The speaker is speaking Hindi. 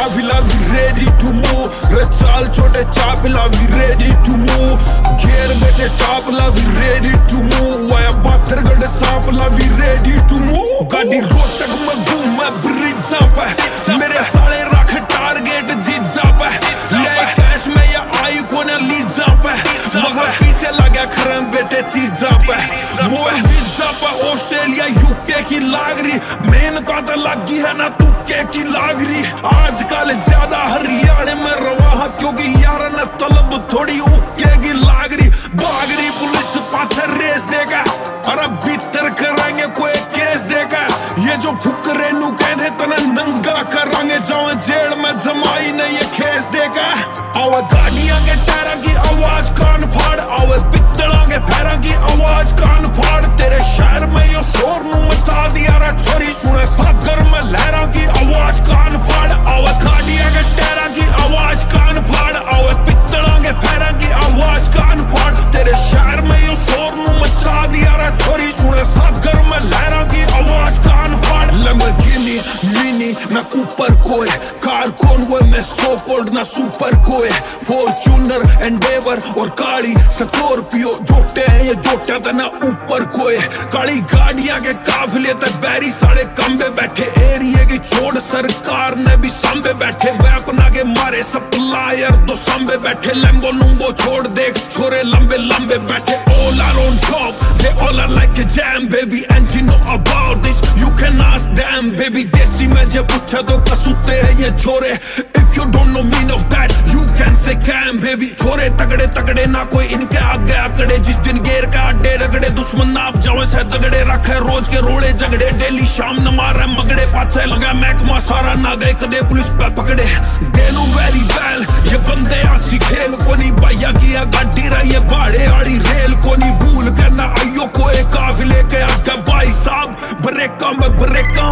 काफिला वी रेडी टू मूव रचाल छोटे चापला वी रेडी टू मूव घेर बेटे टापला वी रेडी टू मूव आया बाथर गड़े Sampla we ready to move गाड़ी रोटक में घूम मैं ब्रिजा पे मेरे साले रख टारगेट जीजा पे ले कैश में या आई को ना लीजा पे मगर पीछे लगा खरम बेटे चीजा पे मोर वीजा पे ऑस्ट्रेलिया यूके की लागरी मेहनत तो लगी है ना तुक्के की लागरी आजकल ज्यादा हरियाणा में रवा क्योंकि यार न तलब थोड़ी उक्के की लागरी बागरी पुलिस पाथर रेस देगा और अब भीतर कराएंगे कोई केस देगा ये जो फुकरे नु कहते तना नंगा करांगे जाओ जेल में जमाई ने ये केस देगा आवे गाड़ियां के टायरा की आवाज कान फाड़ आवे पित्तला के पैरा की आवाज कान फाड़ तेरे शहर में यो शोर नु मचा दिया रा छोरी सुने सागर में लहरा की आवाज कान फाड़ आवे गाड़ियां के टायरा की आवाज कान फाड़ आवे पित्तला के पैरा की आवाज कान फाड़ तेरे शहर में यो शोर नु मचा दिया रा छोरी सुने सागर में लहरा की आवाज कान फाड़ लैम्बोर्गिनी मिनी ना कूपर कोई कार कॉन्वॉय में सो कोल्ड ना सुपर कोई फॉर्च्यूनर एंडेवर और काली स्कॉर्पियो जोटे हैं ये जोटे तना ऊपर कोई काली गाड़ियां के काफिले तक बैरी साढ़े कंबे बैठे एरिया की छोड़ सरकार ने भी सांबे बैठे वेपना के मारे सप्लायर तो सांबे बैठे लैम्बो लुम्बो छोड़ देख छोरे लंबे लंबे बैठे all are on top they all are like a jam baby and you know about this you can ask them baby देसी में जब पूछा तो कसूते हैं ये छोरे if you don't know mean of that you can say can baby छोरे तगड़े तगड़े ना कोई इनके आगे आकड़े जिस दिन गेर का अड्डे रगड़े दुश्मन नाप जावे से तगड़े रखे रोज के रोड़े झगड़े डेली शाम न मारे मगड़े पाछे लगा महकमा सारा ना गए कदे पुलिस पे पकड़े they know very well ये बंदे आसी खेल को नहीं भैया किया गाड़ी रही है भाड़े आड़ी रेल को नहीं भूल करना आइयो कोई काफिले के आगे भाई साहब ब्रेका में ब्रेका